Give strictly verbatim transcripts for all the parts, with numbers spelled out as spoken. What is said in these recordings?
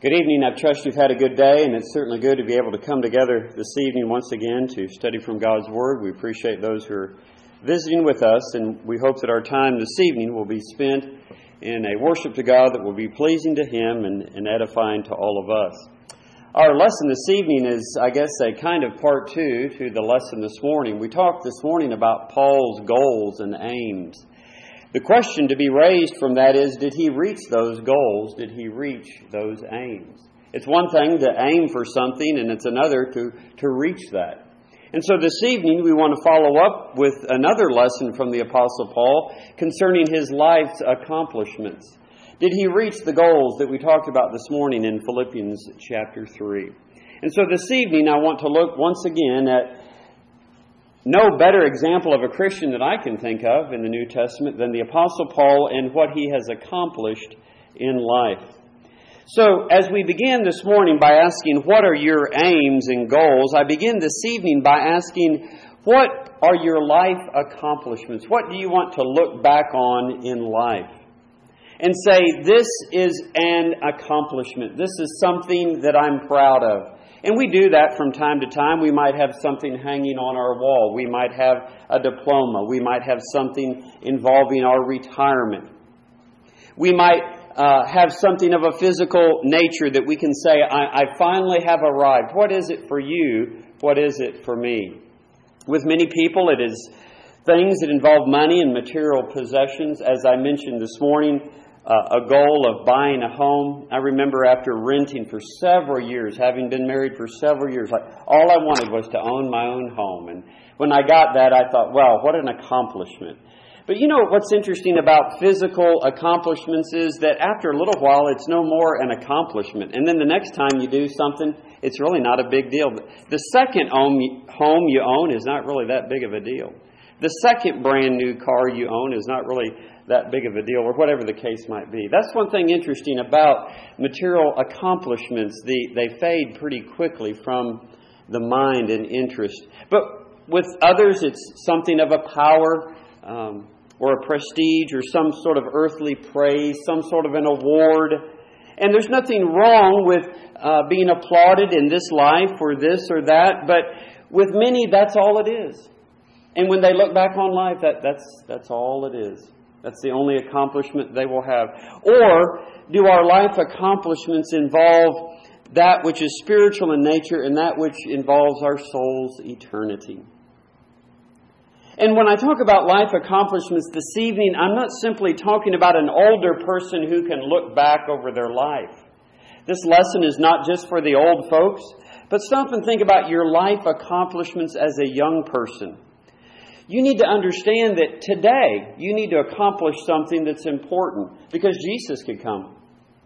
Good evening. I trust you've had a good day, and it's certainly good to be able to come together this evening once again to study from God's Word. We appreciate those who are visiting with us, and we hope that our time this evening will be spent in a worship to God that will be pleasing to Him and, and edifying to all of us. Our lesson this evening is, I guess, a kind of part two to the lesson this morning. We talked this morning about Paul's goals and aims. The question to be raised from that is, did he reach those goals? Did he reach those aims? It's one thing to aim for something, and it's another to, to reach that. And so this evening we want to follow up with another lesson from the Apostle Paul concerning his life's accomplishments. Did he reach the goals that we talked about this morning in Philippians chapter three? And so this evening I want to look once again at no better example of a Christian that I can think of in the New Testament than the Apostle Paul and what he has accomplished in life. So, as we begin this morning by asking, what are your aims and goals? I begin this evening by asking, what are your life accomplishments? What do you want to look back on in life? And say, this is an accomplishment. This is something that I'm proud of. And we do that from time to time. We might have something hanging on our wall. We might have a diploma. We might have something involving our retirement. We might uh, have something of a physical nature that we can say, I, I finally have arrived. What is it for you? What is it for me? With many people, it is things that involve money and material possessions. As I mentioned this morning, Uh, a goal of buying a home. I remember after renting for several years, having been married for several years, like all I wanted was to own my own home. And when I got that, I thought, wow, what an accomplishment. But you know what's interesting about physical accomplishments is that after a little while, it's no more an accomplishment. And then the next time you do something, it's really not a big deal. The second home you own is not really that big of a deal. The second brand new car you own is not really that big of a deal, or whatever the case might be. That's one thing interesting about material accomplishments. The, they fade pretty quickly from the mind and interest. But with others, it's something of a power um, or a prestige or some sort of earthly praise, some sort of an award. And there's nothing wrong with uh, being applauded in this life for this or that, but with many, that's all it is. And when they look back on life, that, that's that's all it is. That's the only accomplishment they will have. Or do our life accomplishments involve that which is spiritual in nature and that which involves our soul's eternity? And when I talk about life accomplishments this evening, I'm not simply talking about an older person who can look back over their life. This lesson is not just for the old folks, but stop and think about your life accomplishments as a young person. You need to understand that today you need to accomplish something that's important because Jesus could come.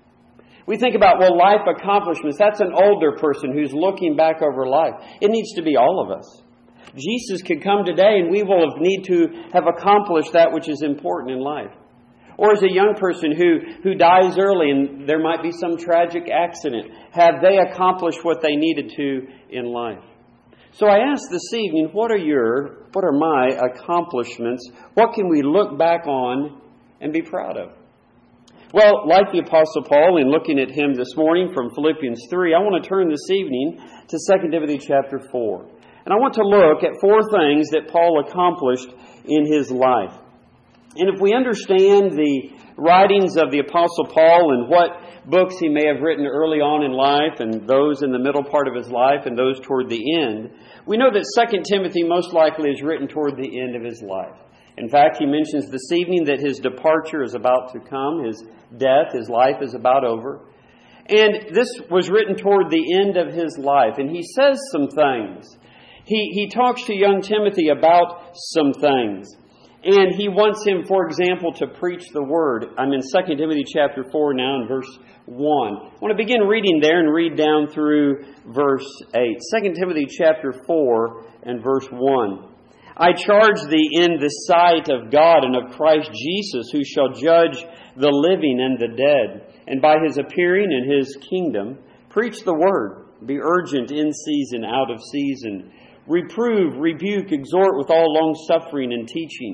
We think about, well, life accomplishments. That's an older person who's looking back over life. It needs to be all of us. Jesus could come today and we will need to have accomplished that which is important in life. Or as a young person who, who dies early and there might be some tragic accident, have they accomplished what they needed to in life? So I ask this evening, what are your, what are my accomplishments? What can we look back on and be proud of? Well, like the Apostle Paul, in looking at him this morning from Philippians three, I want to turn this evening to Second Timothy chapter four. And I want to look at four things that Paul accomplished in his life. And if we understand the writings of the Apostle Paul and what books he may have written early on in life and those in the middle part of his life and those toward the end, we know that Second Timothy most likely is written toward the end of his life. In fact, he mentions this evening that his departure is about to come, his death, his life is about over. And this was written toward the end of his life. And he says some things. He, he talks to young Timothy about some things. And he wants him, for example, to preach the word. I'm in Second Timothy chapter four now in verse one. I want to begin reading there and read down through verse eight. Second Timothy chapter four and verse one. I charge thee in the sight of God and of Christ Jesus, who shall judge the living and the dead, and by his appearing in his kingdom, preach the word. Be urgent in season, out of season. Reprove, rebuke, exhort with all longsuffering and teaching.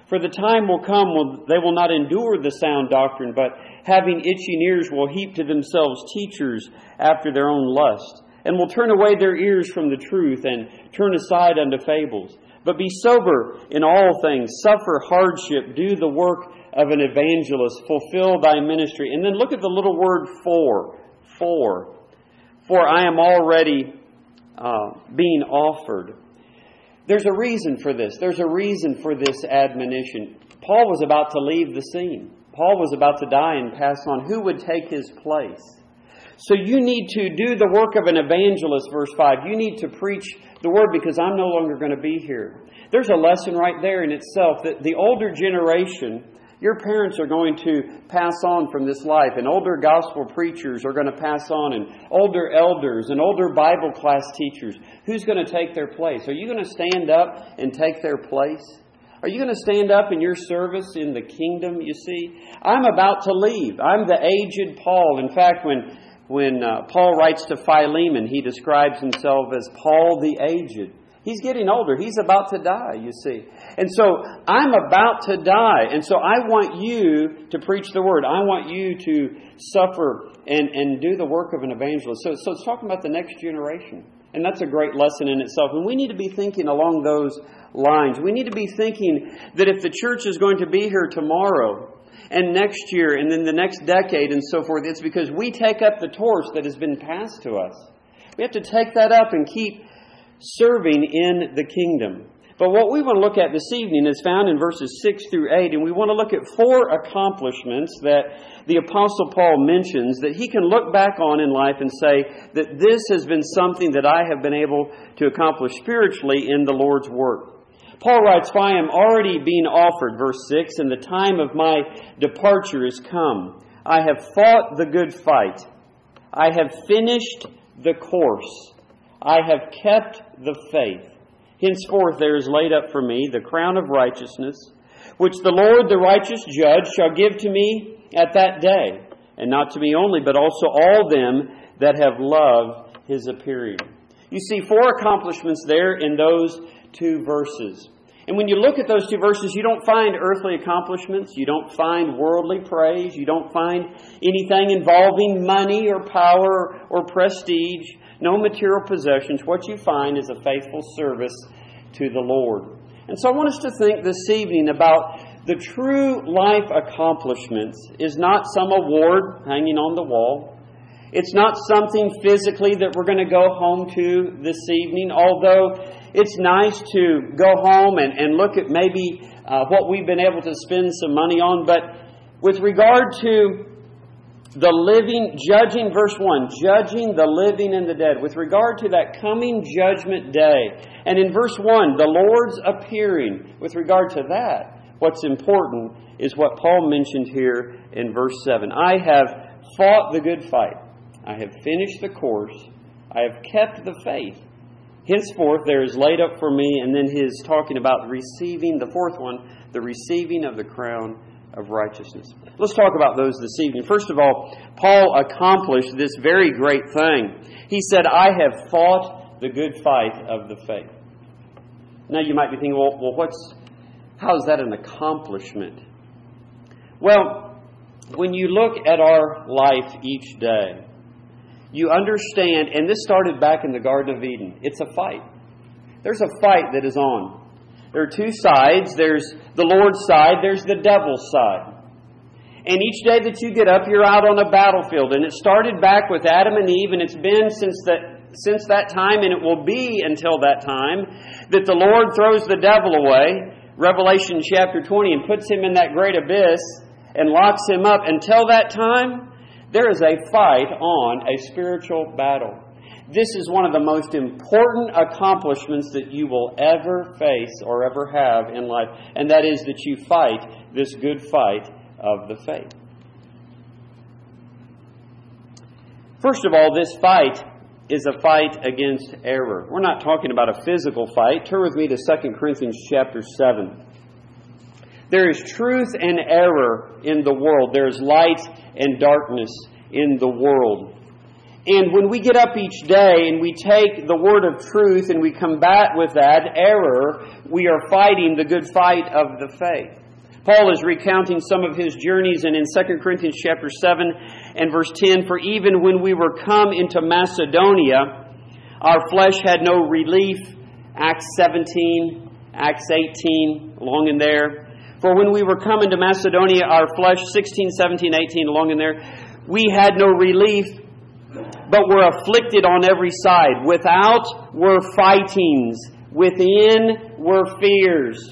For the time will come when they will not endure the sound doctrine, but having itching ears will heap to themselves teachers after their own lust, and will turn away their ears from the truth and turn aside unto fables. But be sober in all things, suffer hardship, do the work of an evangelist, fulfill thy ministry. And then look at the little word for. For. For I am already uh, being offered. There's a reason for this. There's a reason for this admonition. Paul was about to leave the scene. Paul was about to die and pass on. Who would take his place? So you need to do the work of an evangelist, verse five. You need to preach the word because I'm no longer going to be here. There's a lesson right there in itself that the older generation, your parents are going to pass on from this life, and older gospel preachers are going to pass on, and older elders and older Bible class teachers. Who's going to take their place? Are you going to stand up and take their place? Are you going to stand up in your service in the kingdom, you see? I'm about to leave. I'm the aged Paul. In fact, when When uh, Paul writes to Philemon, he describes himself as Paul the aged. He's getting older. He's about to die, you see. And so I'm about to die. And so I want you to preach the word. I want you to suffer and, and do the work of an evangelist. So, so it's talking about the next generation. And that's a great lesson in itself. And we need to be thinking along those lines. We need to be thinking that if the church is going to be here tomorrow, and next year, and then the next decade, and so forth, it's because we take up the torch that has been passed to us. We have to take that up and keep serving in the kingdom. But what we want to look at this evening is found in verses six through eight, and we want to look at four accomplishments that the Apostle Paul mentions that he can look back on in life and say that this has been something that I have been able to accomplish spiritually in the Lord's work. Paul writes, "For I am already being offered," verse six, "and the time of my departure is come. I have fought the good fight. I have finished the course. I have kept the faith. Henceforth there is laid up for me the crown of righteousness, which the Lord, the righteous judge, shall give to me at that day, and not to me only, but also all them that have loved his appearing." You see four accomplishments there in those two verses. And when you look at those two verses, you don't find earthly accomplishments. You don't find worldly praise. You don't find anything involving money or power or prestige. No material possessions. What you find is a faithful service to the Lord. And so I want us to think this evening about the true life accomplishments is not some award hanging on the wall. It's not something physically that we're going to go home to this evening, although it's nice to go home and, and look at maybe uh, what we've been able to spend some money on. But with regard to the living, judging, verse one, judging the living and the dead, with regard to that coming judgment day. And in verse one, the Lord's appearing. With regard to that, what's important is what Paul mentioned here in verse seven. I have fought the good fight. I have finished the course. I have kept the faith. Henceforth there is laid up for me, and then his talking about receiving, the fourth one, the receiving of the crown of righteousness. Let's talk about those this evening. First of all, Paul accomplished this very great thing. He said, I have fought the good fight of the faith. Now you might be thinking, well, well what's, how is that an accomplishment? Well, when you look at our life each day, you understand, and this started back in the Garden of Eden, it's a fight. There's a fight that is on. There are two sides. There's the Lord's side. There's the devil's side. And each day that you get up, you're out on a battlefield. And it started back with Adam and Eve, and it's been since that, since that time, and it will be until that time, that the Lord throws the devil away, Revelation chapter twenty, and puts him in that great abyss and locks him up. Until that time, there is a fight on, a spiritual battle. This is one of the most important accomplishments that you will ever face or ever have in life, and that is that you fight this good fight of the faith. First of all, this fight is a fight against error. We're not talking about a physical fight. Turn with me to Second Corinthians chapter seven. There is truth and error in the world. There is light and darkness in the world. And when we get up each day and we take the word of truth and we combat with that error, we are fighting the good fight of the faith. Paul is recounting some of his journeys, and in Second Corinthians chapter seven and verse ten, for even when we were come into Macedonia, our flesh had no relief. Acts seventeen, Acts eighteen, along in there. For when we were come into Macedonia, our flesh, sixteen, seventeen, eighteen, along in there, we had no relief, but were afflicted on every side. Without were fightings, within were fears.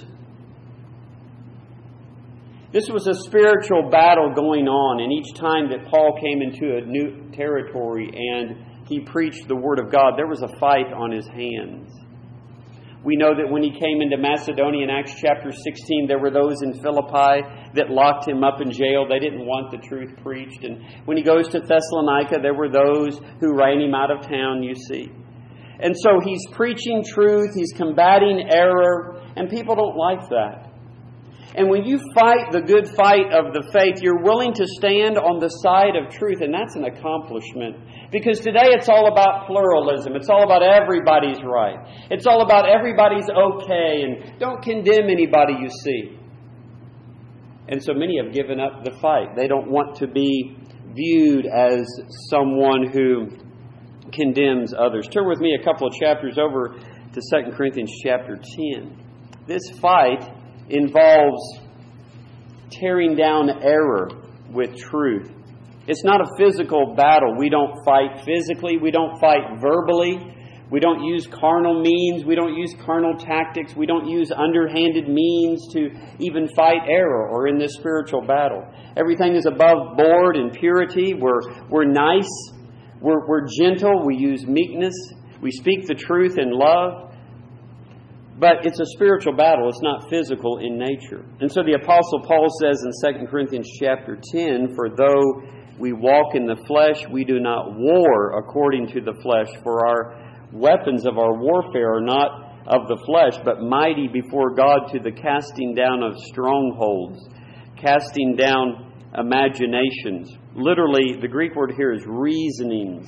This was a spiritual battle going on, and each time that Paul came into a new territory and he preached the Word of God, there was a fight on his hands. We know that when he came into Macedonia in Acts chapter sixteen, there were those in Philippi that locked him up in jail. They didn't want the truth preached. And when he goes to Thessalonica, there were those who ran him out of town, you see. And so he's preaching truth, he's combating error, and people don't like that. And when you fight the good fight of the faith, you're willing to stand on the side of truth, and that's an accomplishment. Because today it's all about pluralism. It's all about everybody's right. It's all about everybody's okay, and don't condemn anybody you see. And so many have given up the fight. They don't want to be viewed as someone who condemns others. Turn with me a couple of chapters over to Second Corinthians chapter ten. This fight involves tearing down error with truth. It's not a physical battle. We don't fight physically. We don't fight verbally. We don't use carnal means. We don't use carnal tactics. We don't use underhanded means to even fight error or in this spiritual battle. Everything is above board in purity. We're, we're nice. We're, we're gentle. We use meekness. We speak the truth in love. But it's a spiritual battle. It's not physical in nature. And so the Apostle Paul says in Second Corinthians chapter ten, for though we walk in the flesh, we do not war according to the flesh. For our weapons of our warfare are not of the flesh, but mighty before God to the casting down of strongholds, casting down imaginations. Literally, the Greek word here is reasonings.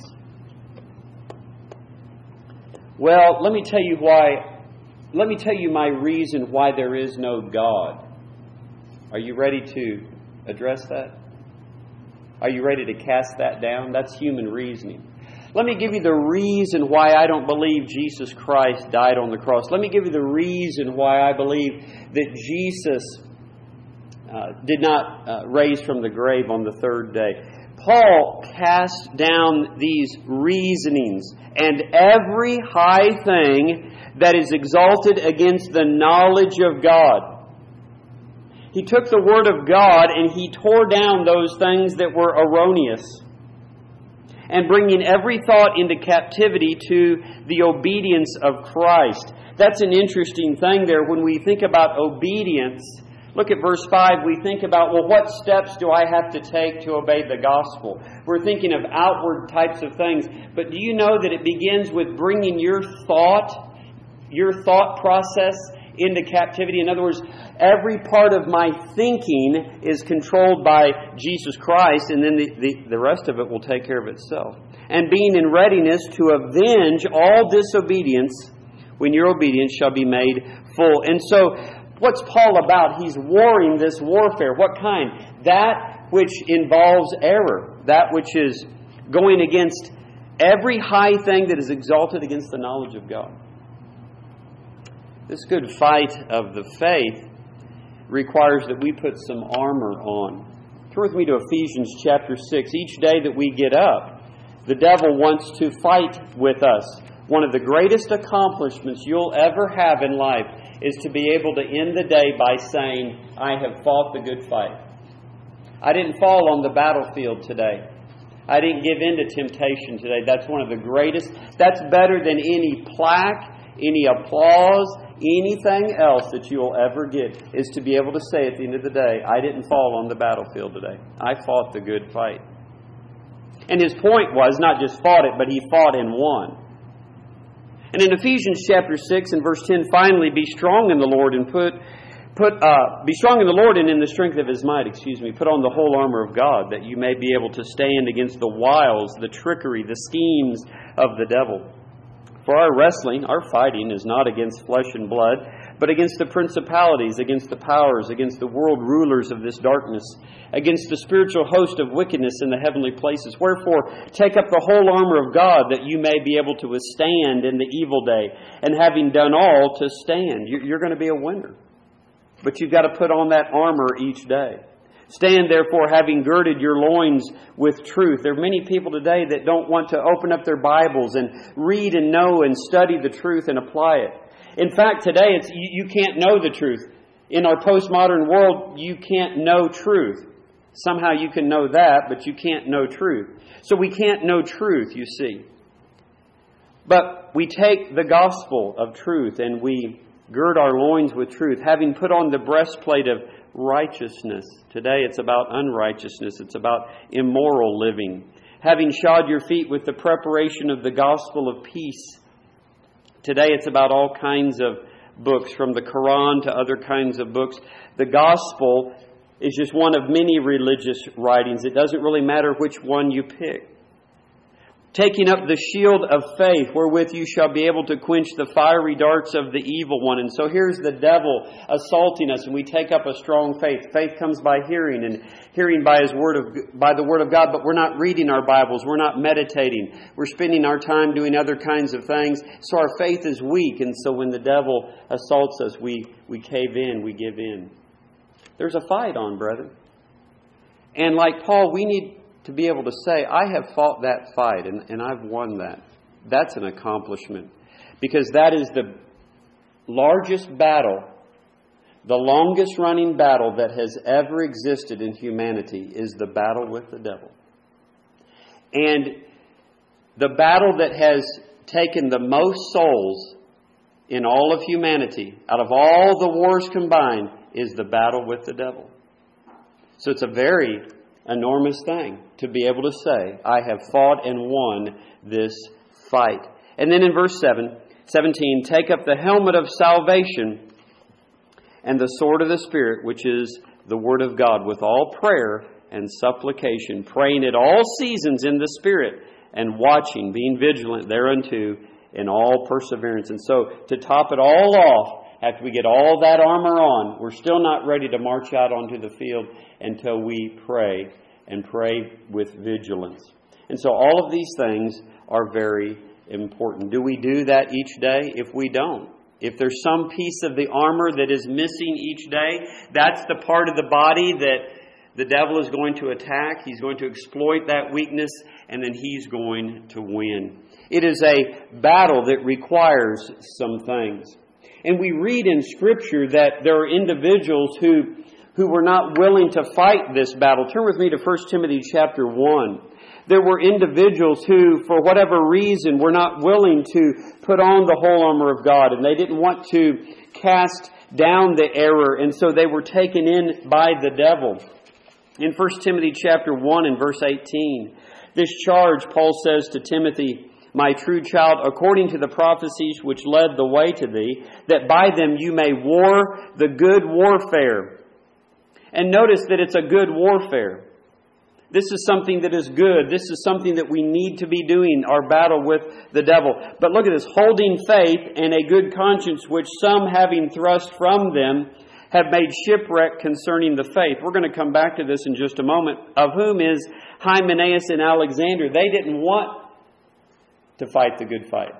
Well, let me tell you why. Let me tell you my reason why there is no God. Are you ready to address that? Are you ready to cast that down? That's human reasoning. Let me give you the reason why I don't believe Jesus Christ died on the cross. Let me give you the reason why I believe that Jesus uh, did not uh, raise from the grave on the third day. Paul cast down these reasonings and every high thing that is exalted against the knowledge of God. He took the Word of God and he tore down those things that were erroneous, and bringing every thought into captivity to the obedience of Christ. That's an interesting thing there. When we think about obedience, look at verse five, we think about, well, what steps do I have to take to obey the gospel? We're thinking of outward types of things. But do you know that it begins with bringing your thought, your thought process into captivity? In other words, every part of my thinking is controlled by Jesus Christ, and then the, the, the rest of it will take care of itself. And being in readiness to avenge all disobedience when your obedience shall be made full. And so, what's Paul about? He's warring this warfare. What kind? That which involves error. That which is going against every high thing that is exalted against the knowledge of God. This good fight of the faith requires that we put some armor on. Turn with me to Ephesians chapter six. Each day that we get up, the devil wants to fight with us. One of the greatest accomplishments you'll ever have in life is to be able to end the day by saying, I have fought the good fight. I didn't fall on the battlefield today. I didn't give in to temptation today. That's one of the greatest. That's better than any plaque, any applause, anything else that you'll ever get, is to be able to say at the end of the day, I didn't fall on the battlefield today. I fought the good fight. And his point was not just fought it, but he fought and won. And in Ephesians chapter six and verse ten, finally, be strong in the Lord and put Put, uh, be strong in the Lord and in the strength of His might, excuse me. Put on the whole armor of God, that you may be able to stand against the wiles, the trickery, the schemes of the devil. For our wrestling, our fighting, is not against flesh and blood, but against the principalities, against the powers, against the world rulers of this darkness, against the spiritual host of wickedness in the heavenly places. Wherefore, take up the whole armor of God, that you may be able to withstand in the evil day, and having done all, to stand. You're going to be a winner. But you've got to put on that armor each day. Stand, therefore, having girded your loins with truth. There are many people today that don't want to open up their Bibles and read and know and study the truth and apply it. In fact, today it's you, you can't know the truth. In our postmodern world, you can't know truth. Somehow you can know that, but you can't know truth. So we can't know truth, you see. But we take the gospel of truth and we gird our loins with truth, having put on the breastplate of righteousness. Today it's about unrighteousness. It's about immoral living. Having shod your feet with the preparation of the gospel of peace. Today it's about all kinds of books, from the Quran to other kinds of books. The gospel is just one of many religious writings. It doesn't really matter which one you pick. Taking up the shield of faith, wherewith you shall be able to quench the fiery darts of the evil one. And so here's the devil assaulting us, and we take up a strong faith. Faith comes by hearing, and hearing by His word of by the Word of God. But we're not reading our Bibles. We're not meditating. We're spending our time doing other kinds of things. So our faith is weak. And so when the devil assaults us, we, we cave in, we give in. There's a fight on, brethren. And like Paul, we need to be able to say, I have fought that fight and, and I've won that. That's an accomplishment. Because that is the largest battle, the longest running battle that has ever existed in humanity is the battle with the devil. And the battle that has taken the most souls in all of humanity, out of all the wars combined, is the battle with the devil. So it's a very enormous thing to be able to say, I have fought and won this fight. And then in verse seven, seventeen, take up the helmet of salvation and the sword of the Spirit, which is the Word of God, with all prayer and supplication, praying at all seasons in the Spirit, and watching, being vigilant thereunto in all perseverance. And so to top it all off, after we get all that armor on, we're still not ready to march out onto the field until we pray, and pray with vigilance. And so all of these things are very important. Do we do that each day? If we don't, if there's some piece of the armor that is missing each day, that's the part of the body that the devil is going to attack. He's going to exploit that weakness, and then he's going to win. It is a battle that requires some things. And we read in Scripture that there are individuals who, who were not willing to fight this battle. Turn with me to First Timothy chapter one. There were individuals who, for whatever reason, were not willing to put on the whole armor of God, and they didn't want to cast down the error, and so they were taken in by the devil. In First Timothy chapter one and verse eighteen, this charge, Paul says to Timothy, my true child, according to the prophecies which led the way to thee, that by them you may war the good warfare. And notice that it's a good warfare. This is something that is good. This is something that we need to be doing, our battle with the devil. But look at this, holding faith and a good conscience, which some having thrust from them have made shipwreck concerning the faith. We're going to come back to this in just a moment. Of whom is Hymenaeus and Alexander. They didn't want to fight the good fight.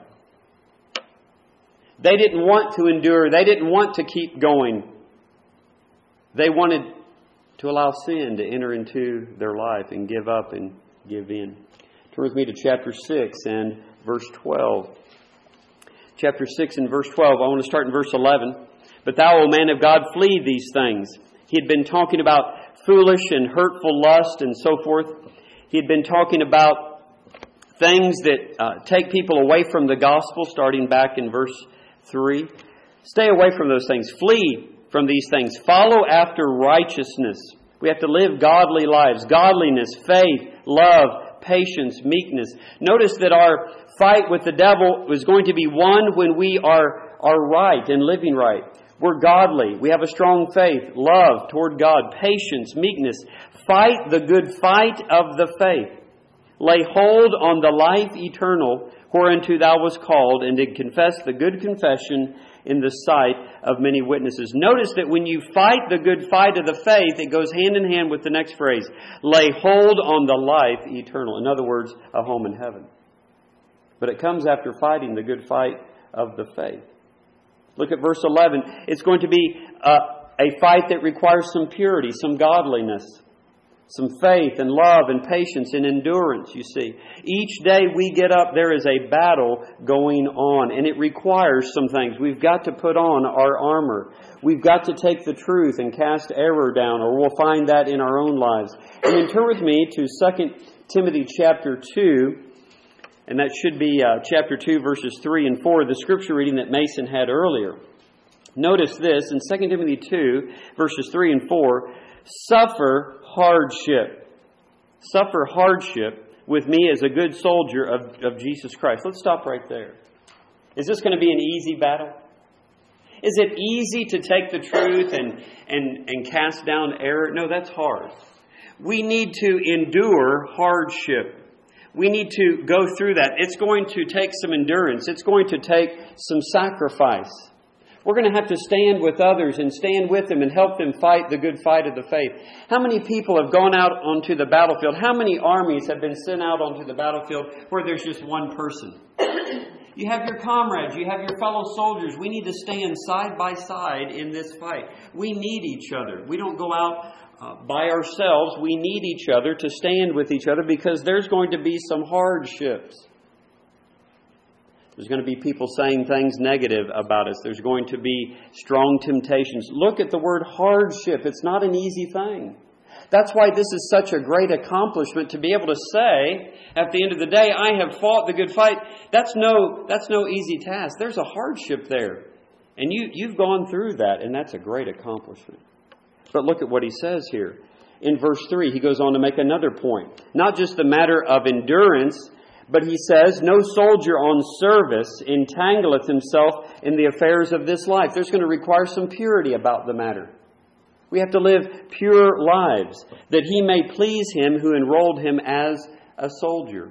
They didn't want to endure. They didn't want to keep going. They wanted to allow sin to enter into their life and give up and give in. Turn with me to chapter six and verse twelve. Chapter six and verse twelve. I want to start in verse eleven. But thou, O man of God, flee these things. He had been talking about foolish and hurtful lust and so forth. He had been talking about things that uh, take people away from the gospel, starting back in verse three. Stay away from those things. Flee from these things. Follow after righteousness. We have to live godly lives. Godliness, faith, love, patience, meekness. Notice that our fight with the devil is going to be won when we are, are right and living right. We're godly. We have a strong faith, love toward God, patience, meekness. Fight the good fight of the faith. Lay hold on the life eternal, whereunto thou wast called, and did confess the good confession in the sight of many witnesses. Notice that when you fight the good fight of the faith, it goes hand in hand with the next phrase. Lay hold on the life eternal. In other words, a home in heaven. But it comes after fighting the good fight of the faith. Look at verse eleven. It's going to be a, a fight that requires some purity, some godliness, some faith and love and patience and endurance, you see. Each day we get up, there is a battle going on, and it requires some things. We've got to put on our armor. We've got to take the truth and cast error down, or we'll find that in our own lives. And then turn with me to Second Timothy chapter two, and that should be uh, chapter two, verses three and four, the scripture reading that Mason had earlier. Notice this, in Second Timothy two, verses three and four, suffer hardship. Suffer hardship with me as a good soldier of, of Jesus Christ. Let's stop right there. Is this going to be an easy battle? Is it easy to take the truth and, and, and cast down error? No, that's hard. We need to endure hardship. We need to go through that. It's going to take some endurance. It's going to take some sacrifice. We're going to have to stand with others and stand with them and help them fight the good fight of the faith. How many people have gone out onto the battlefield? How many armies have been sent out onto the battlefield where there's just one person? You have your comrades. You have your fellow soldiers. We need to stand side by side in this fight. We need each other. We don't go out uh, by ourselves. We need each other to stand with each other because there's going to be some hardships. There's going to be people saying things negative about us. There's going to be strong temptations. Look at the word hardship. It's not an easy thing. That's why this is such a great accomplishment to be able to say at the end of the day, I have fought the good fight. That's no, that's no easy task. There's a hardship there. And you, you've gone through that, and that's a great accomplishment. But look at what he says here. In verse three, he goes on to make another point. Not just the matter of endurance, but he says, no soldier on service entangleth himself in the affairs of this life. There's going to require some purity about the matter. We have to live pure lives, that he may please him who enrolled him as a soldier.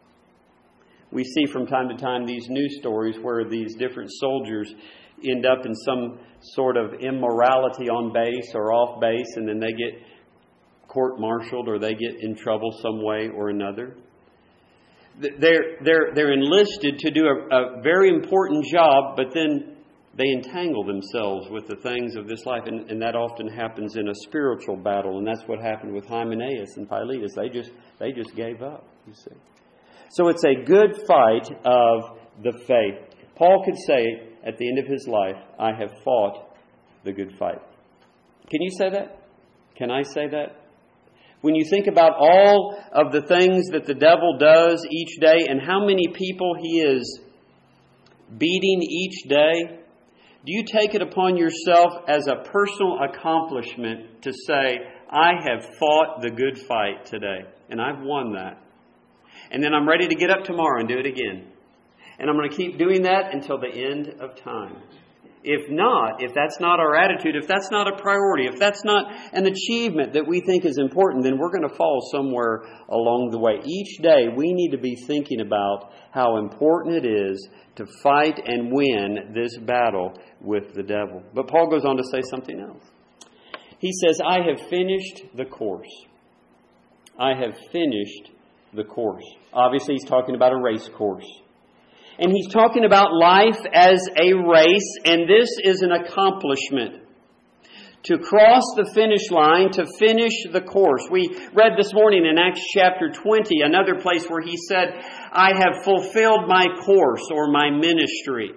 We see from time to time these news stories where these different soldiers end up in some sort of immorality on base or off base, and then they get court-martialed or they get in trouble some way or another. They're, they're, they're enlisted to do a, a very important job, but then they entangle themselves with the things of this life. And, and that often happens in a spiritual battle. And that's what happened with Hymenaeus and Philetus. They just, they just gave up, you see. So it's a good fight of the faith. Paul could say at the end of his life, I have fought the good fight. Can you say that? Can I say that? When you think about all of the things that the devil does each day and how many people he is beating each day, do you take it upon yourself as a personal accomplishment to say, I have fought the good fight today and I've won that. And then I'm ready to get up tomorrow and do it again. And I'm going to keep doing that until the end of time. If not, if that's not our attitude, if that's not a priority, if that's not an achievement that we think is important, then we're going to fall somewhere along the way. Each day we need to be thinking about how important it is to fight and win this battle with the devil. But Paul goes on to say something else. He says, I have finished the course. I have finished the course. Obviously, he's talking about a race course. And he's talking about life as a race, and this is an accomplishment. To cross the finish line, to finish the course. We read this morning in Acts chapter twenty, another place where he said, I have fulfilled my course or my ministry.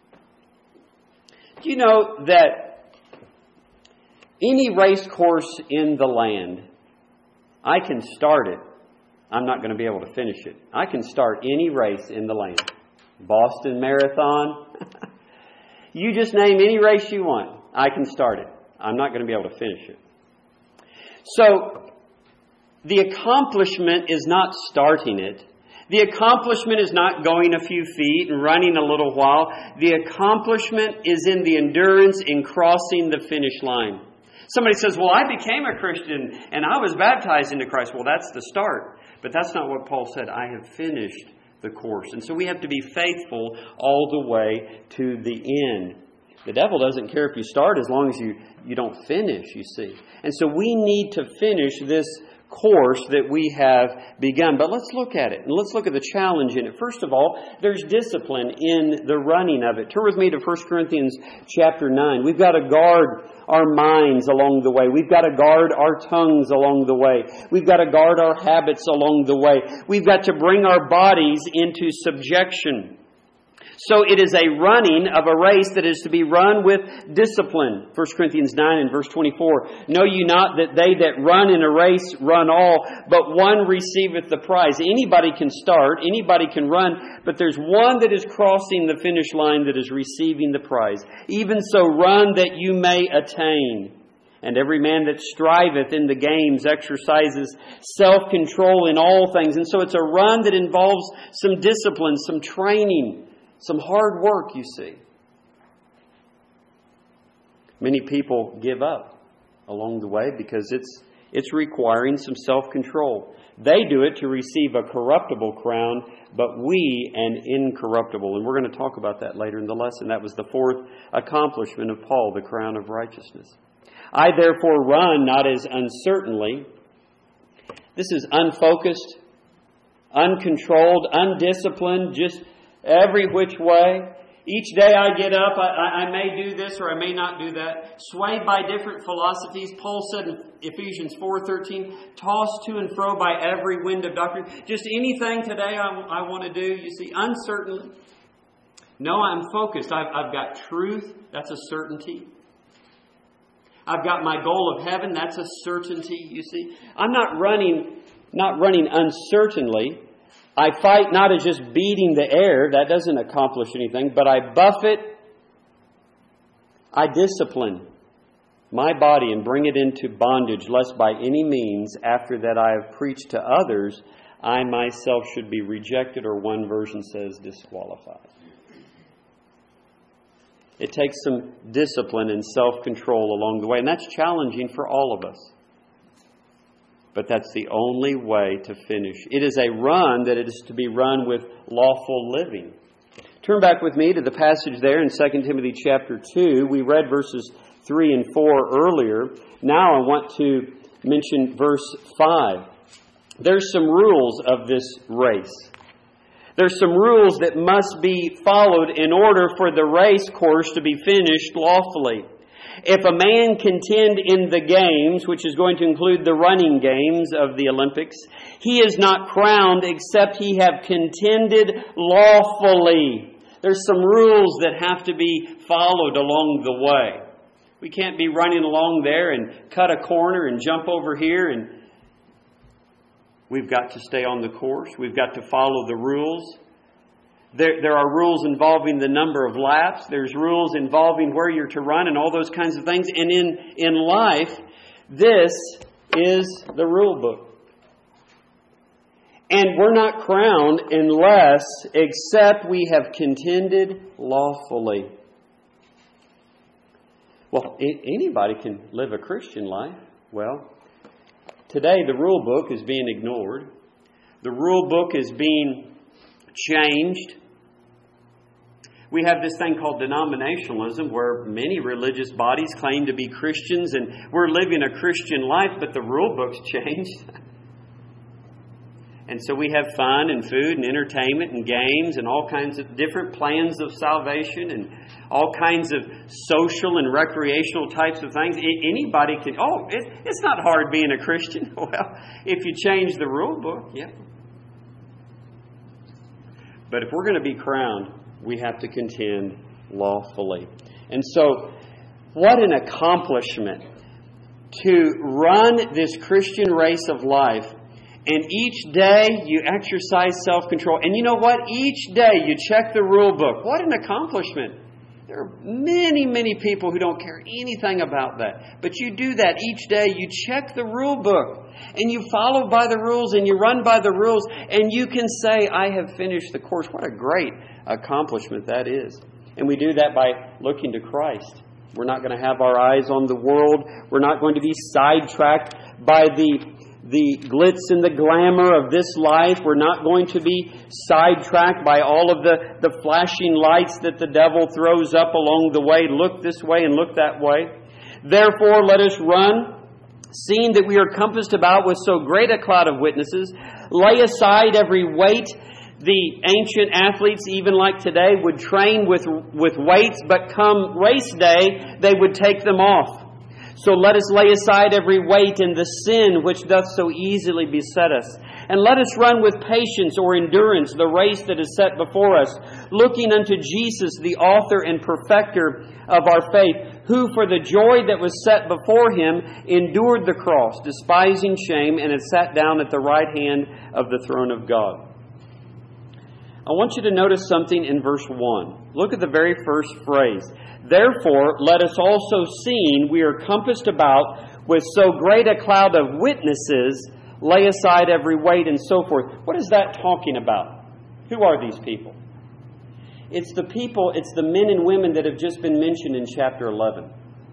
Do you know that any race course in the land, I can start it. I'm not going to be able to finish it. I can start any race in the land. Boston Marathon. You just name any race you want. I can start it. I'm not going to be able to finish it. So, the accomplishment is not starting it. The accomplishment is not going a few feet and running a little while. The accomplishment is in the endurance in crossing the finish line. Somebody says, well, I became a Christian and I was baptized into Christ. Well, that's the start. But that's not what Paul said. I have finished the course. And so we have to be faithful all the way to the end. The devil doesn't care if you start as long as you, you don't finish, you see. And so we need to finish this course that we have begun. But let's look at it. And let's look at the challenge in it. First of all, there's discipline in the running of it. Turn with me to First Corinthians chapter nine. We've got to guard our minds along the way. We've got to guard our tongues along the way. We've got to guard our habits along the way. We've got to bring our bodies into subjection. So it is a running of a race that is to be run with discipline. First Corinthians nine and verse twenty-four. Know you not that they that run in a race run all, but one receiveth the prize. Anybody can start, anybody can run, but there's one that is crossing the finish line that is receiving the prize. Even so run that you may attain. And every man that striveth in the games exercises self-control in all things. And so it's a run that involves some discipline, some training, some hard work, you see. Many people give up along the way because it's it's requiring some self-control. They do it to receive a corruptible crown, but we an incorruptible. And we're going to talk about that later in the lesson. That was the fourth accomplishment of Paul, the crown of righteousness. I therefore run not as uncertainly. This is unfocused, uncontrolled, undisciplined, just every which way. Each day I get up, I, I may do this or I may not do that. Swayed by different philosophies. Paul said in Ephesians four thirteen, tossed to and fro by every wind of doctrine. Just anything today I, I want to do. You see, uncertainly. No, I'm focused. I've, I've got truth. That's a certainty. I've got my goal of heaven. That's a certainty, you see. I'm not running, not running uncertainly. I fight not as just beating the air. That doesn't accomplish anything. But I buffet, I discipline my body and bring it into bondage, lest by any means, after that I have preached to others, I myself should be rejected, or one version says disqualified. It takes some discipline and self-control along the way. And that's challenging for all of us. But that's the only way to finish. It is a run that it is to be run with lawful living. Turn back with me to the passage there in Second Timothy chapter two. We read verses three and four earlier. Now I want to mention verse five. There's some rules of this race. There's some rules that must be followed in order for the race course to be finished lawfully. If a man contend in the games, which is going to include the running games of the Olympics, he is not crowned except he have contended lawfully. There's some rules that have to be followed along the way. We can't be running along there and cut a corner and jump over here. And we've got to stay on the course. We've got to follow the rules. There, there are rules involving the number of laps. There's rules involving where you're to run and all those kinds of things. And in, in life, this is the rule book. And we're not crowned unless, except we have contended lawfully. Well, anybody can live a Christian life. Well, today the rule book is being ignored. The rule book is being changed. We have this thing called denominationalism, where many religious bodies claim to be Christians and we're living a Christian life, but the rule book's changed. And so we have fun and food and entertainment and games and all kinds of different plans of salvation and all kinds of social and recreational types of things. Anybody can, oh, it's not hard being a Christian. Well, if you change the rule book, yeah. But if we're going to be crowned, we have to contend lawfully. And so, what an accomplishment to run this Christian race of life. And each day you exercise self-control. And you know what? Each day you check the rule book. What an accomplishment. There are many, many people who don't care anything about that. But you do that each day. You check the rule book and you follow by the rules and you run by the rules and you can say, I have finished the course. What a great accomplishment that is. And we do that by looking to Christ. We're not going to have our eyes on the world. We're not going to be sidetracked by the the glitz and the glamour of this life. We're not going to be sidetracked by all of the, the flashing lights that the devil throws up along the way. Look this way and look that way. Therefore, let us run, seeing that we are compassed about with so great a cloud of witnesses. Lay aside every weight. The ancient athletes, even like today, would train with, with weights, but come race day, they would take them off. So let us lay aside every weight and the sin which doth so easily beset us. And let us run with patience or endurance the race that is set before us, looking unto Jesus, the author and perfecter of our faith, who for the joy that was set before him endured the cross, despising shame, and had sat down at the right hand of the throne of God. I want you to notice something in verse one. Look at the very first phrase. Therefore, let us also, seeing we are compassed about with so great a cloud of witnesses, lay aside every weight and so forth. What is that talking about? Who are these people? It's the people, it's the men and women that have just been mentioned in chapter eleven.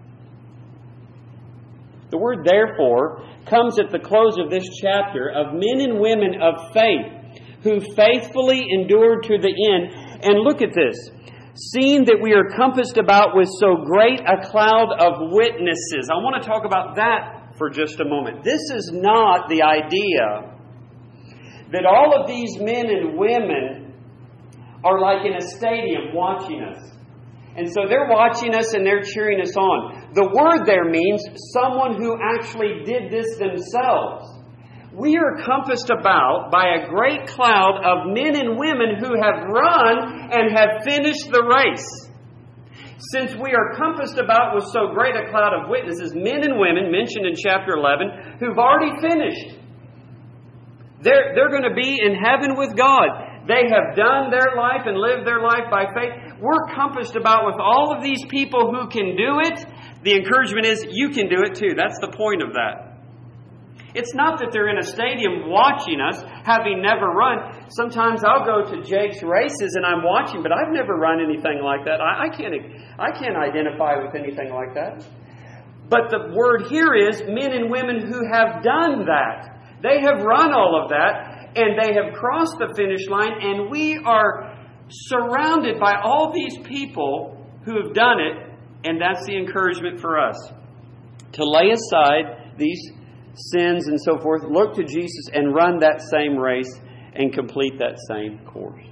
The word therefore comes at the close of this chapter of men and women of faith who faithfully endured to the end. And look at this. Seeing that we are compassed about with so great a cloud of witnesses. I want to talk about that for just a moment. This is not the idea that all of these men and women are like in a stadium watching us. And so they're watching us and they're cheering us on. The word there means someone who actually did this themselves. We are compassed about by a great cloud of men and women who have run and have finished the race. Since we are compassed about with so great a cloud of witnesses, men and women mentioned in chapter eleven, who've already finished. They're, they're going to be in heaven with God. They have done their life and lived their life by faith. We're compassed about with all of these people who can do it. The encouragement is, you can do it too. That's the point of that. It's not that they're in a stadium watching us, having never run. Sometimes I'll go to Jake's races and I'm watching, but I've never run anything like that. I, I can't I can't identify with anything like that. But the word here is men and women who have done that. They have run all of that, and they have crossed the finish line, and we are surrounded by all these people who have done it, and that's the encouragement for us. To lay aside these sins and so forth, look to Jesus and run that same race and complete that same course.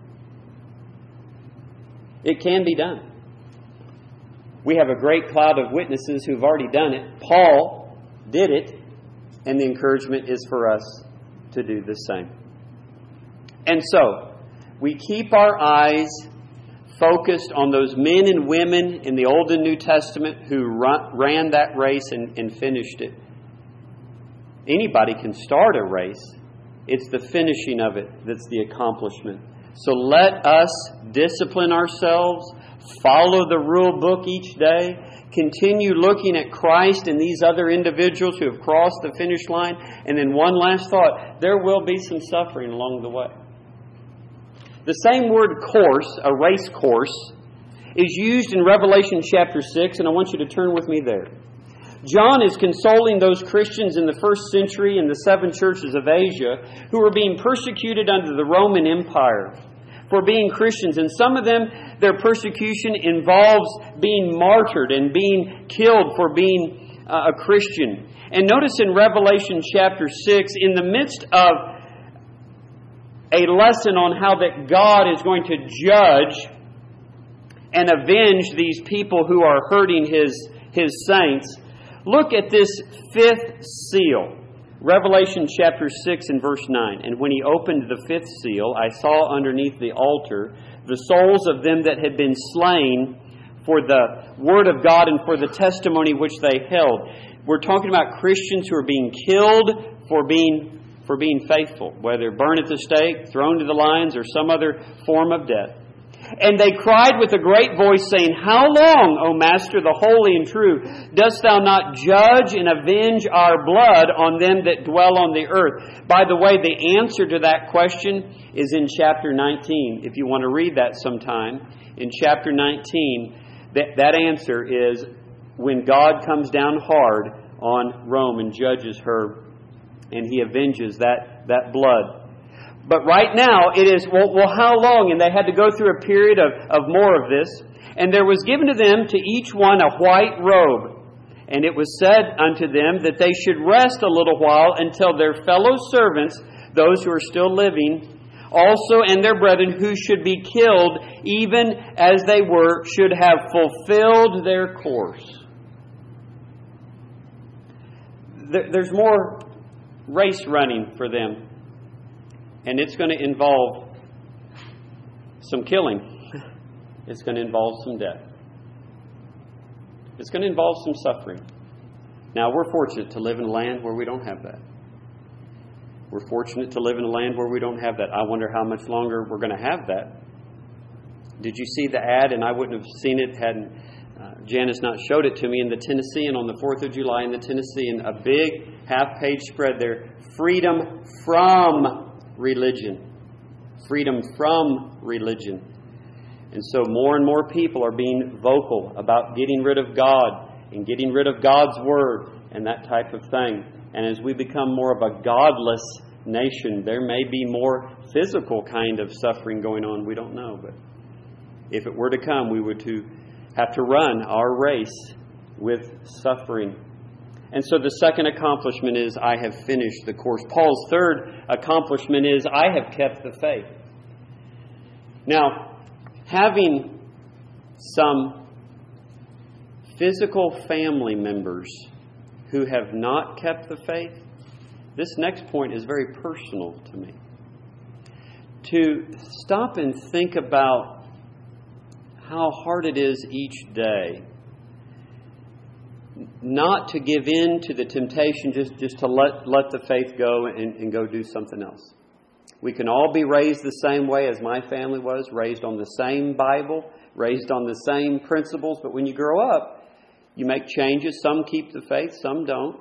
It can be done. We have a great cloud of witnesses who've already done it. Paul did it, and the encouragement is for us to do the same. And so, we keep our eyes focused on those men and women in the Old and New Testament who run, ran that race and, and finished it. Anybody can start a race. It's the finishing of it that's the accomplishment. So let us discipline ourselves, follow the rule book each day, continue looking at Christ and these other individuals who have crossed the finish line. And then one last thought, there will be some suffering along the way. The same word course, a race course, is used in Revelation chapter six, and I want you to turn with me there. John is consoling those Christians in the first century in the seven churches of Asia who were being persecuted under the Roman Empire for being Christians. And some of them, their persecution involves being martyred and being killed for being uh, a Christian. And notice in Revelation chapter six, in the midst of a lesson on how that God is going to judge and avenge these people who are hurting His, His saints, look at this fifth seal. Revelation chapter six and verse nine. And when he opened the fifth seal, I saw underneath the altar the souls of them that had been slain for the word of God and for the testimony which they held. We're talking about Christians who are being killed for being for being faithful, whether burned at the stake, thrown to the lions, or some other form of death. And they cried with a great voice, saying, How long, O Master, the holy and true, dost thou not judge and avenge our blood on them that dwell on the earth? By the way, the answer to that question is in chapter nineteen. If you want to read that sometime, in chapter nineteen, that, that answer is when God comes down hard on Rome and judges her, and He avenges that, that blood. But right now, it is, well, well, how long? And they had to go through a period of, of more of this. And there was given to them, to each one, a white robe. And it was said unto them that they should rest a little while until their fellow servants, those who are still living, also and their brethren who should be killed, even as they were, should have fulfilled their course. There, there's more race running for them. And it's going to involve some killing. It's going to involve some death. It's going to involve some suffering. Now, we're fortunate to live in a land where we don't have that. We're fortunate to live in a land where we don't have that. I wonder how much longer we're going to have that. Did you see the ad? And I wouldn't have seen it had uh, Janice not showed it to me in the Tennessean on the fourth of July in the Tennessean. A big half-page spread there. Freedom from religion. Freedom from religion. And so more and more people are being vocal about getting rid of God and getting rid of God's Word and that type of thing. And as we become more of a godless nation, there may be more physical kind of suffering going on. We don't know. But if it were to come, we would to have to run our race with suffering. And so the second accomplishment is, I have finished the course. Paul's third accomplishment is, I have kept the faith. Now, having some physical family members who have not kept the faith, this next point is very personal to me. To stop and think about how hard it is each day not to give in to the temptation just, just to let, let the faith go and, and go do something else. We can all be raised the same way as my family was, raised on the same Bible, raised on the same principles, but when you grow up, you make changes. Some keep the faith, some don't.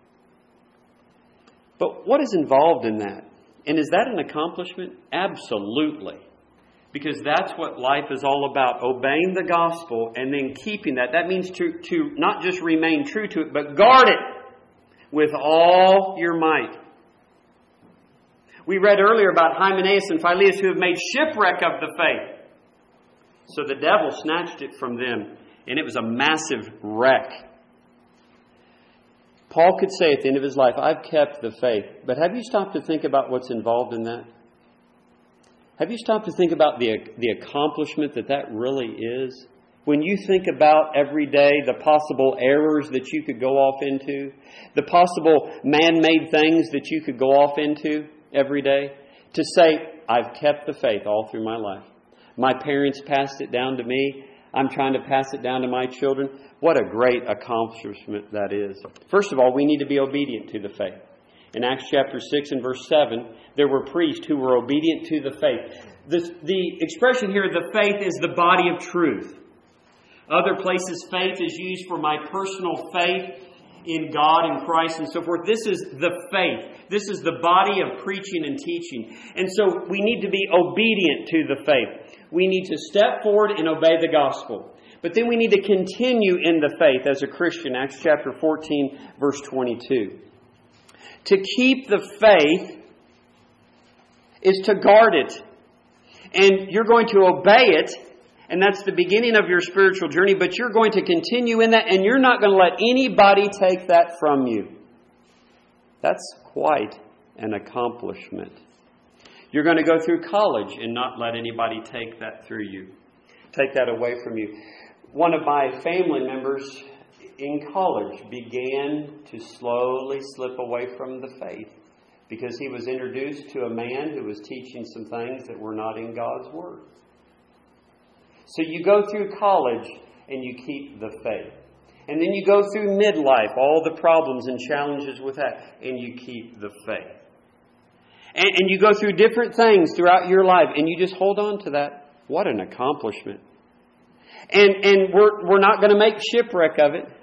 But what is involved in that? And is that an accomplishment? Absolutely. Because that's what life is all about, obeying the gospel and then keeping that. That means to, to not just remain true to it, but guard it with all your might. We read earlier about Hymenaeus and Philetus who have made shipwreck of the faith. So the devil snatched it from them, and it was a massive wreck. Paul could say at the end of his life, I've kept the faith. But have you stopped to think about what's involved in that? Have you stopped to think about the, the accomplishment that that really is? When you think about every day the possible errors that you could go off into, the possible man-made things that you could go off into every day, to say, I've kept the faith all through my life. My parents passed it down to me. I'm trying to pass it down to my children. What a great accomplishment that is. First of all, we need to be obedient to the faith. In Acts chapter six and verse seven, there were priests who were obedient to the faith. This, the expression here, the faith, is the body of truth. Other places, faith is used for my personal faith in God and Christ and so forth. This is the faith. This is the body of preaching and teaching. And so we need to be obedient to the faith. We need to step forward and obey the gospel. But then we need to continue in the faith as a Christian. Acts chapter fourteen, verse twenty-two. To keep the faith is to guard it. And you're going to obey it. And that's the beginning of your spiritual journey. But you're going to continue in that. And you're not going to let anybody take that from you. That's quite an accomplishment. You're going to go through college and not let anybody take that through you. Take that away from you. One of my family members in college began to slowly slip away from the faith because he was introduced to a man who was teaching some things that were not in God's Word. So you go through college and you keep the faith. And then you go through midlife, all the problems and challenges with that, and you keep the faith. And, and you go through different things throughout your life, and you just hold on to that. What an accomplishment. And, and we're, we're not going to make shipwreck of it.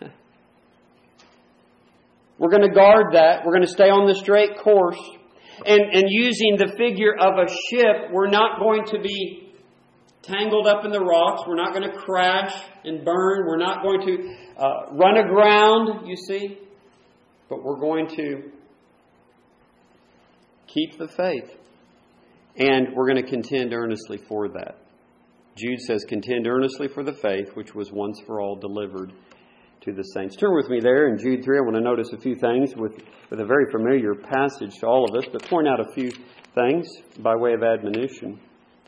We're going to guard that. We're going to stay on the straight course. And, and using the figure of a ship, we're not going to be tangled up in the rocks. We're not going to crash and burn. We're not going to uh, run aground, you see. But we're going to keep the faith. And we're going to contend earnestly for that. Jude says, contend earnestly for the faith which was once for all delivered to the saints. Turn with me there in Jude three. I want to notice a few things with, with a very familiar passage to all of us, but point out a few things by way of admonition.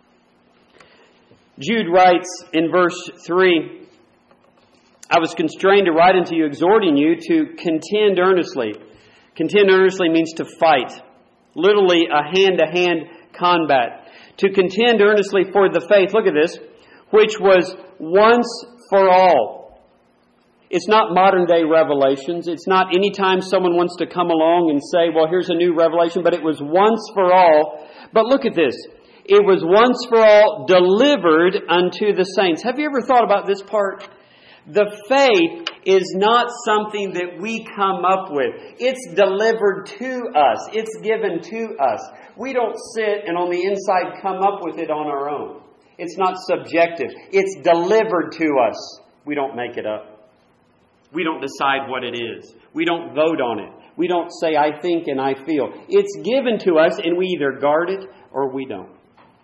Jude writes in verse three, I was constrained to write unto you, exhorting you to contend earnestly. Contend earnestly means to fight. Literally a hand-to-hand combat. To contend earnestly for the faith, look at this, which was once for all. It's not modern day revelations. It's not any time someone wants to come along and say, well, here's a new revelation, but it was once for all. But look at this. It was once for all delivered unto the saints. Have you ever thought about this part? The faith is not something that we come up with. It's delivered to us. It's given to us. We don't sit and on the inside come up with it on our own. It's not subjective. It's delivered to us. We don't make it up. We don't decide what it is. We don't vote on it. We don't say, I think and I feel. It's given to us and we either guard it or we don't.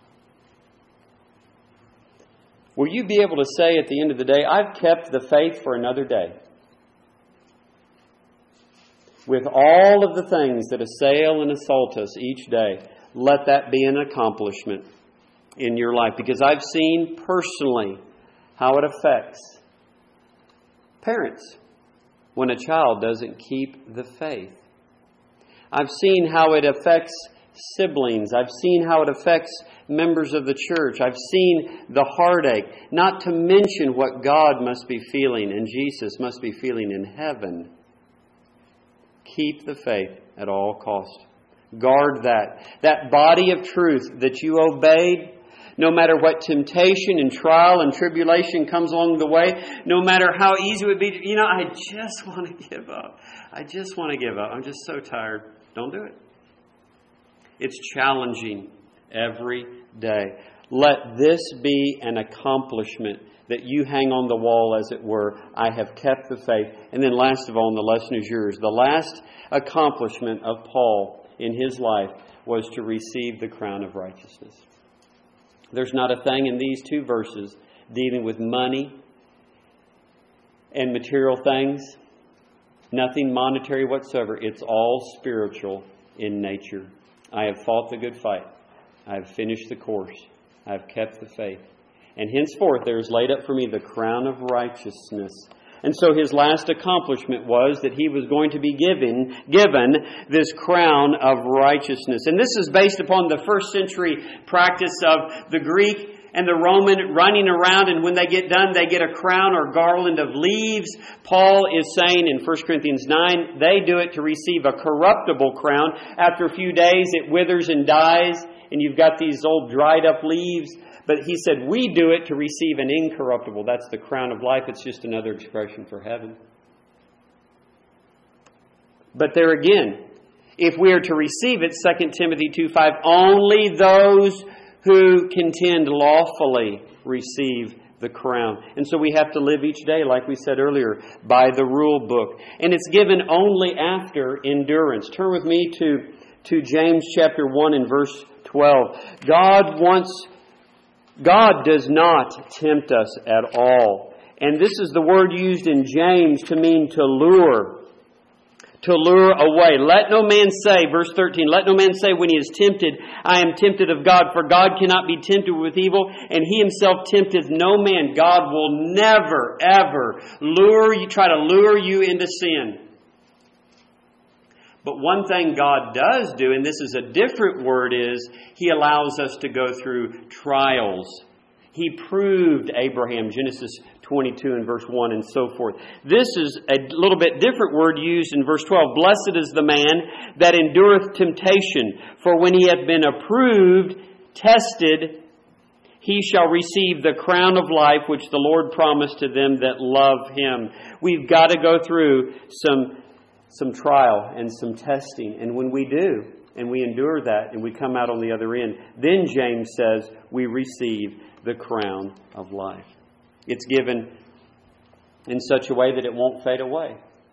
Will you be able to say at the end of the day, I've kept the faith for another day? With all of the things that assail and assault us each day, let that be an accomplishment in your life. Because I've seen personally how it affects parents when a child doesn't keep the faith. I've seen how it affects siblings. I've seen how it affects members of the church. I've seen the heartache, not to mention what God must be feeling and Jesus must be feeling in heaven. Keep the faith at all costs. Guard that. That body of truth that you obeyed, no matter what temptation and trial and tribulation comes along the way, no matter how easy it would be, to, you know, I just want to give up. I just want to give up. I'm just so tired. Don't do it. It's challenging every day. Let this be an accomplishment that you hang on the wall, as it were. I have kept the faith. And then last of all, and the lesson is yours. The last accomplishment of Paul in his life was to receive the crown of righteousness. There's not a thing in these two verses dealing with money and material things. Nothing monetary whatsoever. It's all spiritual in nature. I have fought the good fight. I have finished the course. I have kept the faith. And henceforth there is laid up for me the crown of righteousness. And so his last accomplishment was that he was going to be given, given this crown of righteousness. And this is based upon the first century practice of the Greek and the Roman running around, and when they get done, they get a crown or garland of leaves. Paul is saying in First Corinthians nine, they do it to receive a corruptible crown. After a few days, it withers and dies, and you've got these old dried up leaves. But he said, we do it to receive an incorruptible. That's the crown of life. It's just another expression for heaven. But there again, if we are to receive it, Second Timothy two five, only those who contend lawfully receive the crown. And so we have to live each day, like we said earlier, by the rule book. And it's given only after endurance. Turn with me to, to James chapter one and verse twelve. God wants... God does not tempt us at all. And this is the word used in James to mean to lure. To lure away. Let no man say, verse thirteen, let no man say when he is tempted, I am tempted of God. For God cannot be tempted with evil, and He Himself tempteth no man. God will never, ever lure you, try to lure you into sin. But one thing God does do, and this is a different word, is He allows us to go through trials. He proved Abraham, Genesis twenty-two and verse one and so forth. This is a little bit different word used in verse twelve. Blessed is the man that endureth temptation, for when he hath been approved, tested, he shall receive the crown of life which the Lord promised to them that love Him. We've got to go through some, some trial and some testing. And when we do, and we endure that, and we come out on the other end, then James says we receive the crown of life. It's given in such a way that it won't fade away.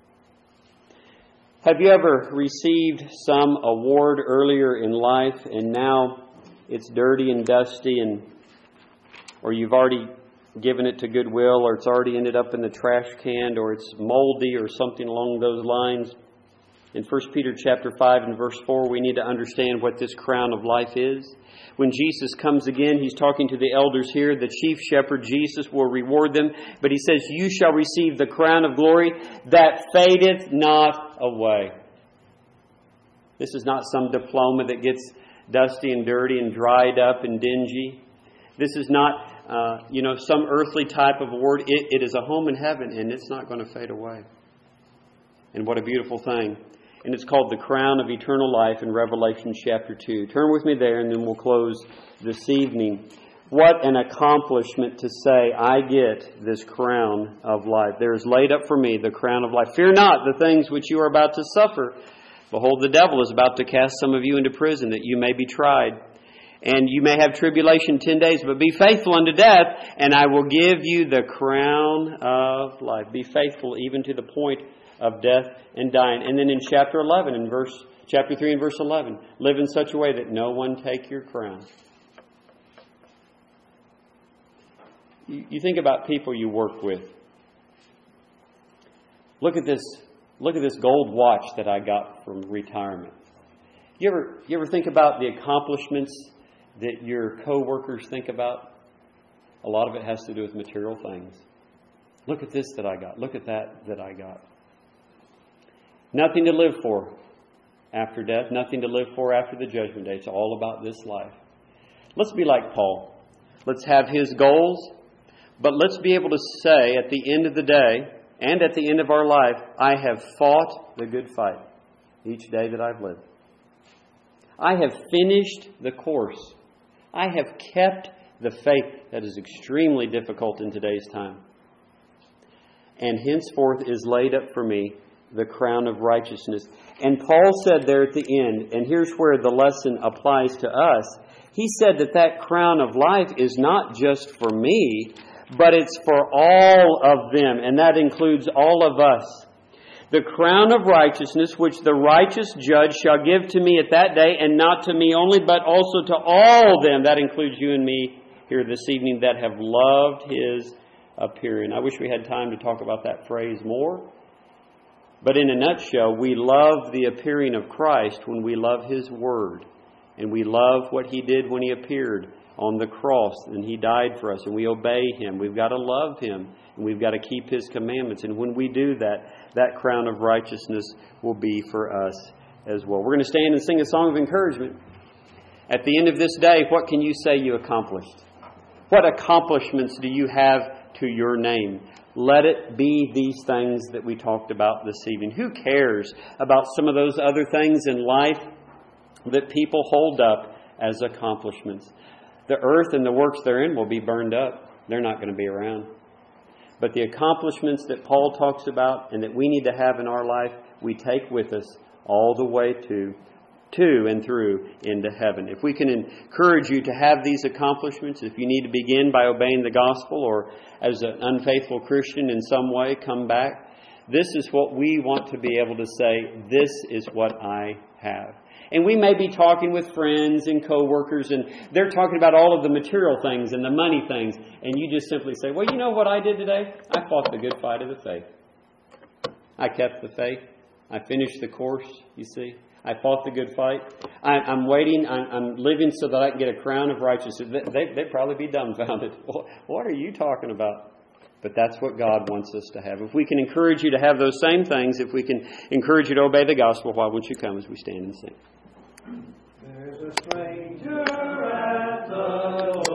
Have you ever received some award earlier in life and now it's dirty and dusty, and or you've already given it to Goodwill, or it's already ended up in the trash can, or it's moldy or something along those lines? In First Peter chapter five and verse four, we need to understand what this crown of life is. When Jesus comes again, He's talking to the elders here. The chief shepherd, Jesus, will reward them. But He says, you shall receive the crown of glory that fadeth not away. This is not some diploma that gets dusty and dirty and dried up and dingy. This is not, uh, you know, some earthly type of award. It, it is a home in heaven, and it's not going to fade away. And what a beautiful thing. And it's called the crown of eternal life in Revelation chapter two. Turn with me there, and then we'll close this evening. What an accomplishment to say, I get this crown of life. There is laid up for me the crown of life. Fear not the things which you are about to suffer. Behold, the devil is about to cast some of you into prison, that you may be tried. And you may have tribulation ten days, but be faithful unto death, and I will give you the crown of life. Be faithful even to the point of death and dying. And then in chapter eleven, in verse chapter three and verse eleven, live in such a way that no one take your crown. You, you think about people you work with. Look at this. Look at this gold watch that I got from retirement. You ever you ever think about the accomplishments that your co-workers think about? A lot of it has to do with material things. Look at this that I got. Look at that that I got. Nothing to live for after death. Nothing to live for after the judgment day. It's all about this life. Let's be like Paul. Let's have his goals, but let's be able to say at the end of the day and at the end of our life, I have fought the good fight each day that I've lived. I have finished the course. I have kept the faith. That is extremely difficult in today's time. And henceforth is laid up for me the crown of righteousness. And Paul said there at the end, and here's where the lesson applies to us. He said that that crown of life is not just for me, but it's for all of them. And that includes all of us. The crown of righteousness, which the righteous judge shall give to me at that day, and not to me only, but also to all them. That includes you and me here this evening that have loved His appearing. I wish we had time to talk about that phrase more. But in a nutshell, we love the appearing of Christ when we love His Word. And we love what He did when He appeared on the cross and He died for us, and we obey Him. We've got to love Him, and we've got to keep His commandments. And when we do that, that crown of righteousness will be for us as well. We're going to stand and sing a song of encouragement. At the end of this day, what can you say you accomplished? What accomplishments do you have to your name? Let it be these things that we talked about this evening. Who cares about some of those other things in life that people hold up as accomplishments? The earth and the works therein will be burned up. They're not going to be around. But the accomplishments that Paul talks about and that we need to have in our life, we take with us all the way to, to and through into heaven. If we can encourage you to have these accomplishments, if you need to begin by obeying the gospel, or as an unfaithful Christian in some way, come back. This is what we want to be able to say, this is what I have. And we may be talking with friends and co-workers, and they're talking about all of the material things and the money things. And you just simply say, well, you know what I did today? I fought the good fight of the faith. I kept the faith. I finished the course, you see. I fought the good fight. I, I'm waiting. I'm, I'm living so that I can get a crown of righteousness. They, they'd probably be dumbfounded. What are you talking about? But that's what God wants us to have. If we can encourage you to have those same things, if we can encourage you to obey the gospel, why won't you come as we stand and sing? There's a stranger at the